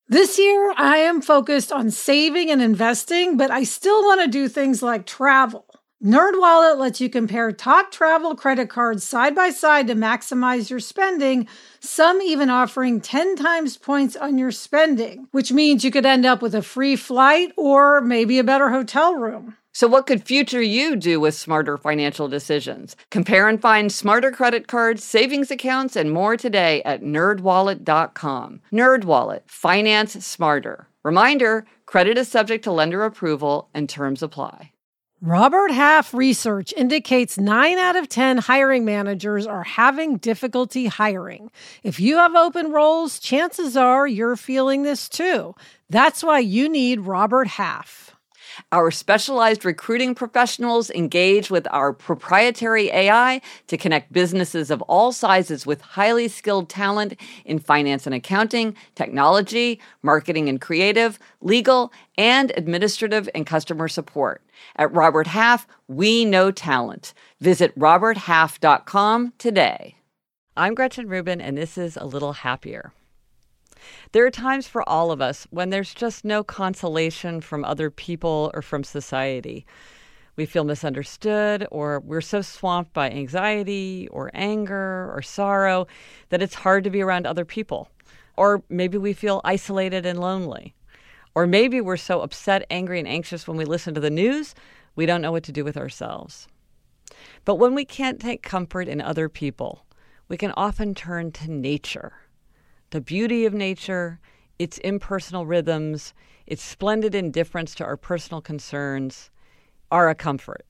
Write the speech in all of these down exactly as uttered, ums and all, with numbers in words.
This year, I am focused on saving and investing, but I still want to do things like travel. NerdWallet lets you compare top travel credit cards side by side to maximize your spending, some even offering ten times points on your spending, which means you could end up with a free flight or maybe a better hotel room. So what could future you do with smarter financial decisions? Compare and find smarter credit cards, savings accounts, and more today at nerd wallet dot com. NerdWallet. Finance smarter. Reminder, credit is subject to lender approval and terms apply. Robert Half research indicates nine out of ten hiring managers are having difficulty hiring. If you have open roles, chances are you're feeling this too. That's why you need Robert Half. Our specialized recruiting professionals engage with our proprietary A I to connect businesses of all sizes with highly skilled talent in finance and accounting, technology, marketing and creative, legal, and administrative and customer support. At Robert Half, we know talent. Visit robert half dot com today. I'm Gretchen Rubin, and this is A Little Happier. There are times for all of us when there's just no consolation from other people or from society. We feel misunderstood, or we're so swamped by anxiety or anger or sorrow that it's hard to be around other people. Or maybe we feel isolated and lonely. Or maybe we're so upset, angry, and anxious when we listen to the news, we don't know what to do with ourselves. But when we can't take comfort in other people, we can often turn to nature. The beauty of nature, its impersonal rhythms, its splendid indifference to our personal concerns are a comfort.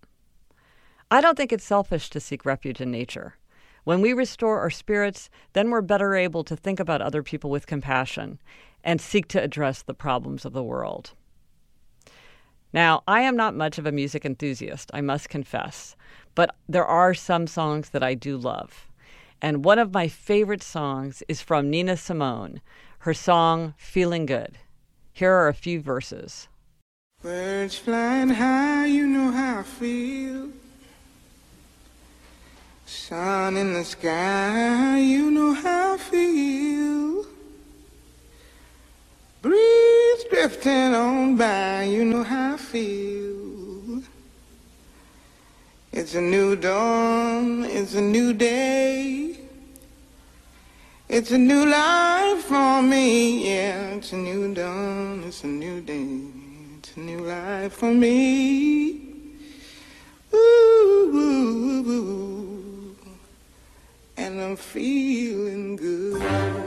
I don't think it's selfish to seek refuge in nature. When we restore our spirits, then we're better able to think about other people with compassion and seek to address the problems of the world. Now, I am not much of a music enthusiast, I must confess, but there are some songs that I do love. And one of my favorite songs is from Nina Simone, her song, Feeling Good. Here are a few verses. Birds flying high, you know how I feel. Sun in the sky, you know how I feel. Breeze drifting on by, you know how I feel. It's a new dawn, it's a new day. It's a new life for me, yeah. It's a new dawn, it's a new day. It's a new life for me. Ooh, ooh, ooh, ooh. And I'm feeling good.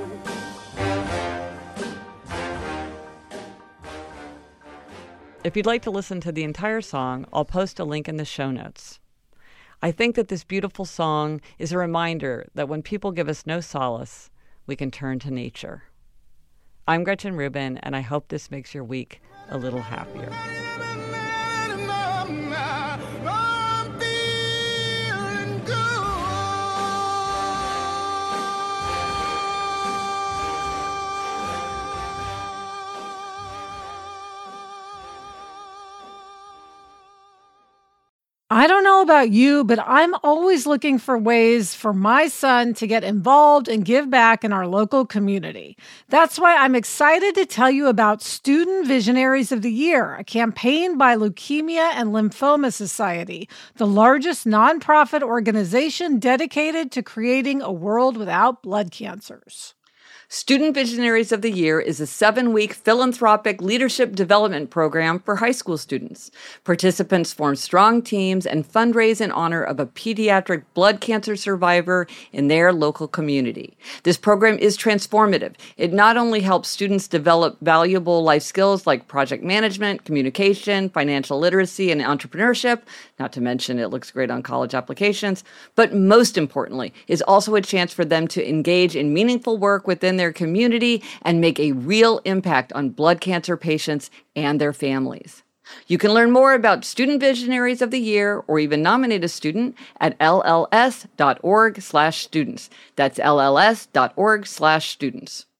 If you'd like to listen to the entire song, I'll post a link in the show notes. I think that this beautiful song is a reminder that when people give us no solace, we can turn to nature. I'm Gretchen Rubin, and I hope this makes your week a little happier. I don't know about you, but I'm always looking for ways for my son to get involved and give back in our local community. That's why I'm excited to tell you about Student Visionaries of the Year, a campaign by Leukemia and Lymphoma Society, the largest nonprofit organization dedicated to creating a world without blood cancers. Student Visionaries of the Year is a seven-week philanthropic leadership development program for high school students. Participants form strong teams and fundraise in honor of a pediatric blood cancer survivor in their local community. This program is transformative. It not only helps students develop valuable life skills like project management, communication, financial literacy, and entrepreneurship, not to mention it looks great on college applications, but most importantly, is also a chance for them to engage in meaningful work within their their community and make a real impact on blood cancer patients and their families. You can learn more about Student Visionaries of the Year or even nominate a student at L L S dot org slash students. That's L L S dot org slash students.